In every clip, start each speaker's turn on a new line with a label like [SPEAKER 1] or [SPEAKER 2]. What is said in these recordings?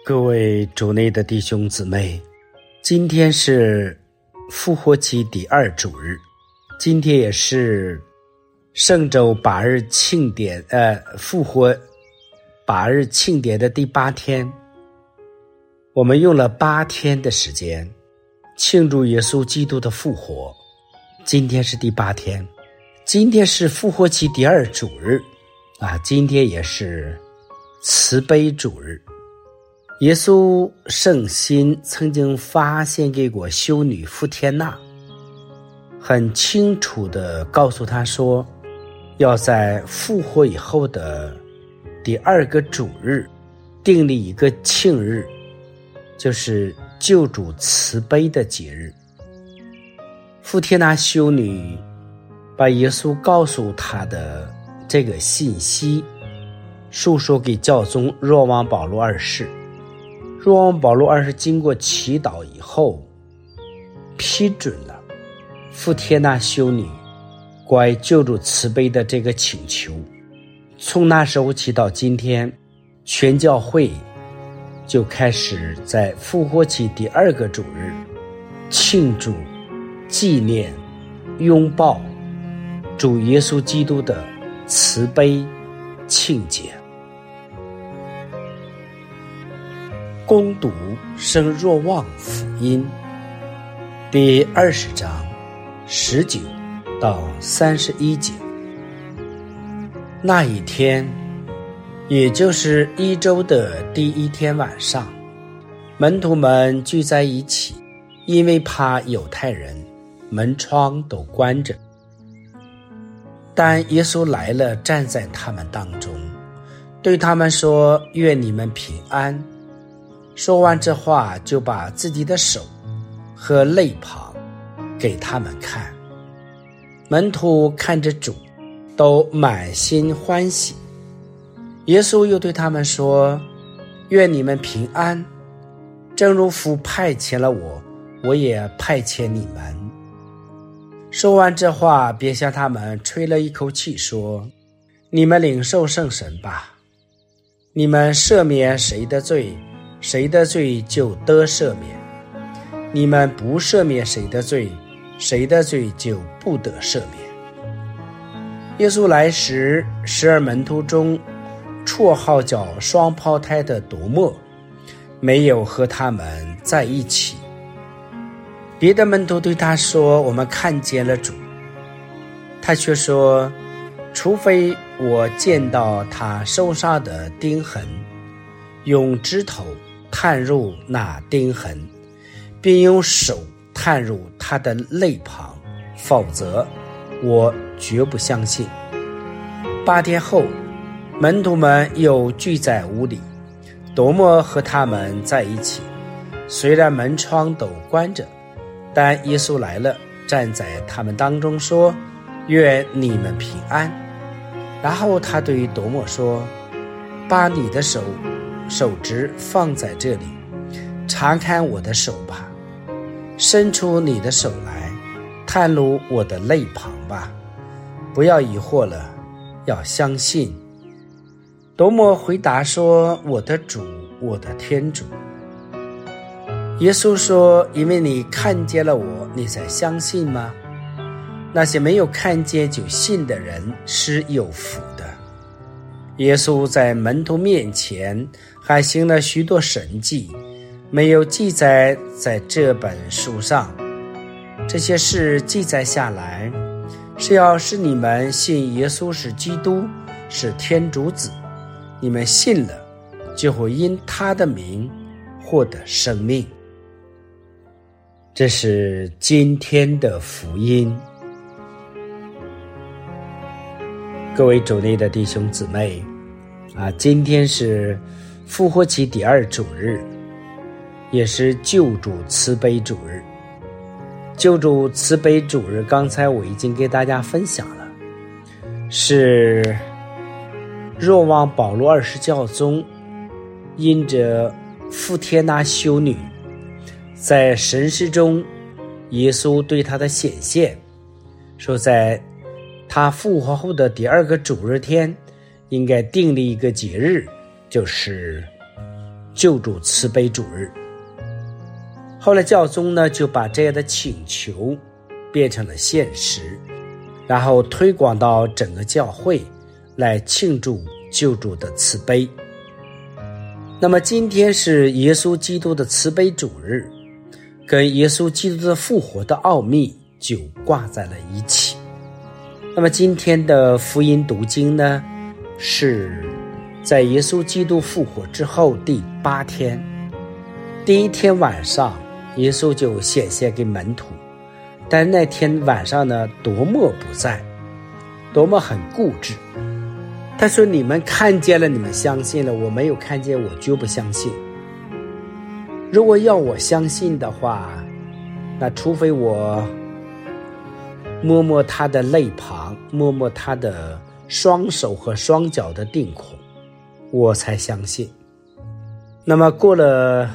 [SPEAKER 1] 各位主内的弟兄姊妹，今天是复活期第2主日，今天也是圣周8日庆典复活8日庆典的第8天。我们用了8天的时间庆祝耶稣基督的复活，今天是第8天，今天是复活期第2主日今天也是慈悲主日。耶稣圣心曾经发献给过修女傅天娜，很清楚地告诉她说，要在复活以后的第2个主日订立一个庆日，就是救主慈悲的节日。傅天娜修女把耶稣告诉她的这个信息述说给教宗若望保禄二世。若望保禄二世经过祈祷以后批准了傅天娜修女关于救主慈悲的这个请求。从那时候起到今天，全教会就开始在复活期第2个主日庆祝、纪念、拥抱主耶稣基督的慈悲庆节。恭读圣若望福音第20章19到31节。那一天，也就是1周的第1天晚上，门徒们聚在一起，因为怕犹太人，门窗都关着。但耶稣来了，站在他们当中，对他们说，愿你们平安。说完这话，就把自己的手和肋旁给他们看。门徒看着主，都满心欢喜。耶稣又对他们说，愿你们平安，正如父派遣了我，我也派遣你们。说完这话，便向他们吹了一口气，说，你们领受圣神吧。你们赦免谁的罪，谁的罪就得赦免；你们不赦免谁的罪，谁的罪就不得赦免。耶稣来时，12门徒中绰号叫双胞胎的多默没有和他们在一起。别的门徒对他说，我们看见了主。他却说，除非我见到他手上的钉痕，用指头探入那钉痕，并用手探入他的肋旁，否则我绝不相信。8天后，门徒们又聚在屋里，多默和他们在一起，虽然门窗都关着，但耶稣来了，站在他们当中说，愿你们平安。然后他对多默说，把你的手指放在这里，查看我的手吧，伸出你的手来，探入我的肋旁吧，不要疑惑了，要相信。多默回答说，我的主，我的天主。耶稣说，因为你看见了我，你才相信吗？那些没有看见就信的人是有福的。耶稣在门徒面前还行了许多神迹，没有记载在这本书上。这些事记载下来，是要使你们信耶稣是基督，是天主子。你们信了，就会因他的名获得生命。这是今天的福音。各位主内的弟兄姊妹今天是复活期第2主日，也是救主慈悲主日。救主慈悲主日，刚才我已经给大家分享了，是若望保禄二世教宗因着傅天娜修女在神事中耶稣对他的显现，说在他复活后的第2个主日天应该订立一个节日，就是救主慈悲主日。后来教宗呢就把这样的请求变成了现实，然后推广到整个教会来庆祝救主的慈悲。那么今天是耶稣基督的慈悲主日，跟耶稣基督的复活的奥秘就挂在了一起。那么今天的福音读经呢，是在耶稣基督复活之后第8天，第一天晚上耶稣就显现给门徒，但那天晚上呢，多默不在，多默很固执，他说你们看见了，你们相信了，我没有看见，我就不相信。如果要我相信的话，那除非我摸摸他的肋旁，摸摸他的双手和双脚的钉孔，我才相信。那么过了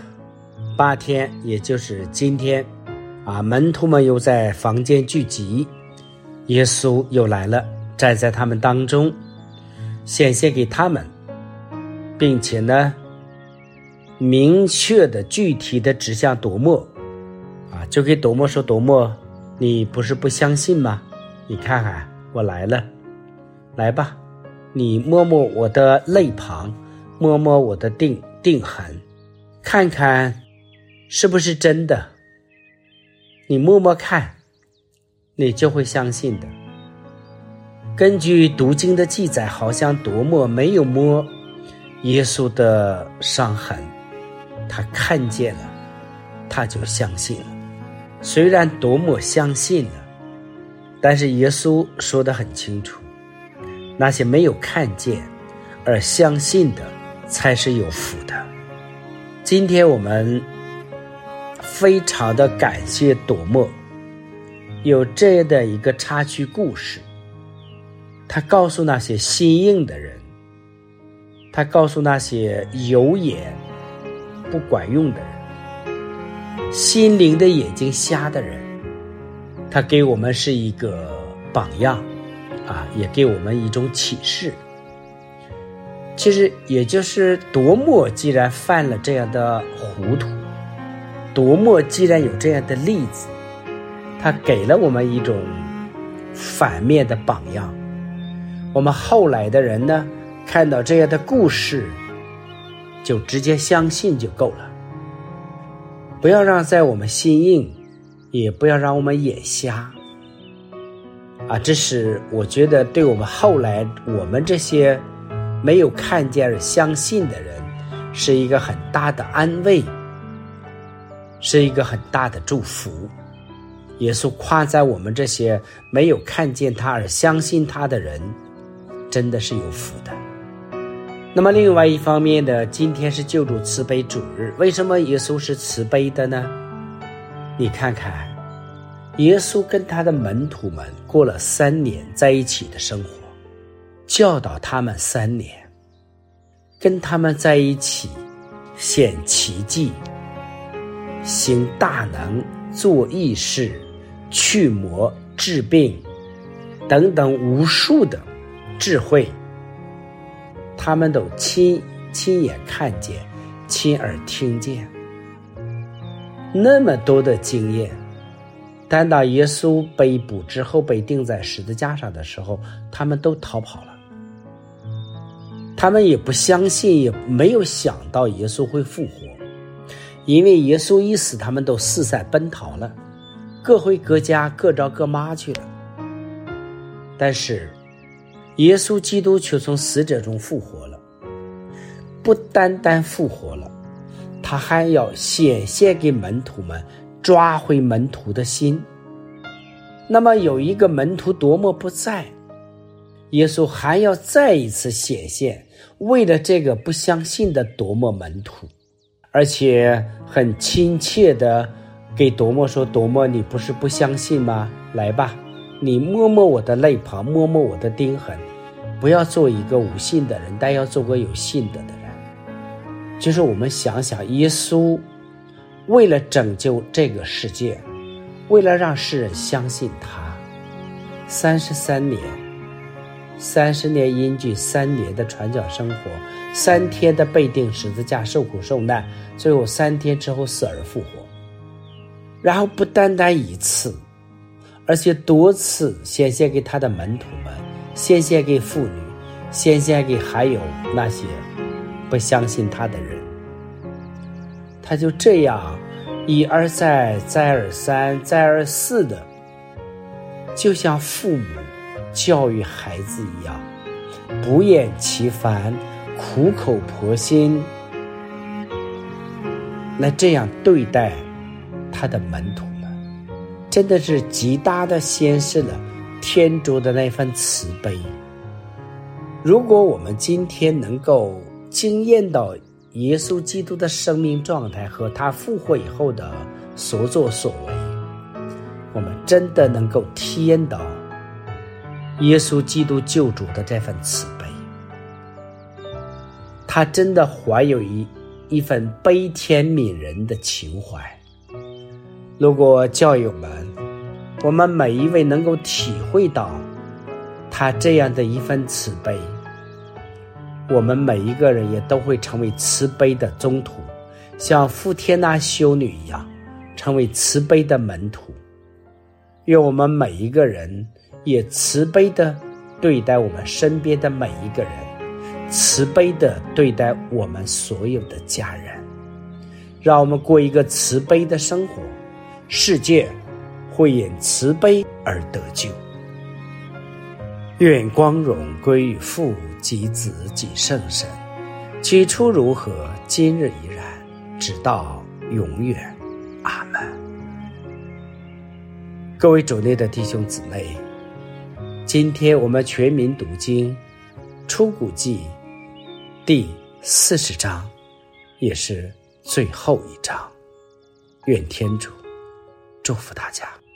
[SPEAKER 1] 8天，也就是今天门徒们又在房间聚集，耶稣又来了，站在他们当中，显现给他们，并且呢明确的具体的指向多默就给多默说，多默，你不是不相信吗？你看看我来了，来吧，你摸摸我的肋旁，摸摸我的钉痕，看看是不是真的，你摸摸看，你就会相信的。根据读经的记载，好像多默没有摸耶稣的伤痕，他看见了，他就相信了。虽然多默相信了，但是耶稣说得很清楚，那些没有看见而相信的才是有福的。今天我们非常的感谢多默有这样的一个插曲故事，他告诉那些心硬的人，他告诉那些有眼不管用的人，心灵的眼睛瞎的人，他给我们是一个榜样也给我们一种启示。其实也就是多默既然犯了这样的糊涂，多默既然有这样的例子，他给了我们一种反面的榜样。我们后来的人呢，看到这样的故事就直接相信就够了，不要让在我们心硬，也不要让我们眼瞎这是我觉得对我们后来我们这些没有看见而相信的人是一个很大的安慰，是一个很大的祝福。耶稣夸赞我们这些没有看见他而相信他的人真的是有福的。那么另外一方面呢，今天是救主慈悲主日，为什么耶稣是慈悲的呢？你看看耶稣跟他的门徒们过了3年在一起的生活，教导他们3年，跟他们在一起显奇迹，行大能，做义事，驱魔治病等等无数的智慧，他们都亲眼看见，亲耳听见，那么多的经验。但当耶稣被捕之后，被钉在十字架上的时候，他们都逃跑了，他们也不相信，也没有想到耶稣会复活，因为耶稣一死，他们都四散奔逃了，各回各家，各找各妈去了。但是耶稣基督却从死者中复活了，不单单复活了，他还要显现给门徒们，抓回门徒的心。那么有一个门徒多默不在，耶稣还要再一次显现，为了这个不相信的多默门徒，而且很亲切的给多默说，多默，你不是不相信吗？来吧，你摸摸我的肋旁，摸摸我的钉痕，不要做一个无信的人，但要做个有信德的人。就是我们想想，耶稣为了拯救这个世界，为了让世人相信他，33年 30年隐居，3年的传教生活，3天的被钉十字架受苦受难，最后3天之后死而复活。然后不单单一次，而且多次显现给他的门徒们，显现给妇女，显现给还有那些不相信他的人。他就这样一而再再而三再而四的，就像父母教育孩子一样，不厌其烦，苦口婆心来这样对待他的门徒们，真的是极大的显示了天主的那份慈悲。如果我们今天能够经验到耶稣基督的生命状态和他复活以后的所作所为，我们真的能够体验到耶稣基督救主的这份慈悲。他真的怀有一份悲天悯人的情怀。如果教友们，我们每一位能够体会到他这样的一份慈悲，我们每一个人也都会成为慈悲的宗徒，像傅天娜修女一样，成为慈悲的门徒。愿我们每一个人也慈悲地对待我们身边的每一个人，慈悲地对待我们所有的家人，让我们过一个慈悲的生活，世界会因慈悲而得救。愿光荣归于父及子及圣神，起初如何，今日依然，直到永远。阿们。各位主内的弟兄姊妹，今天我们全民读经出谷记第40章，也是最后一章。愿天主祝福大家。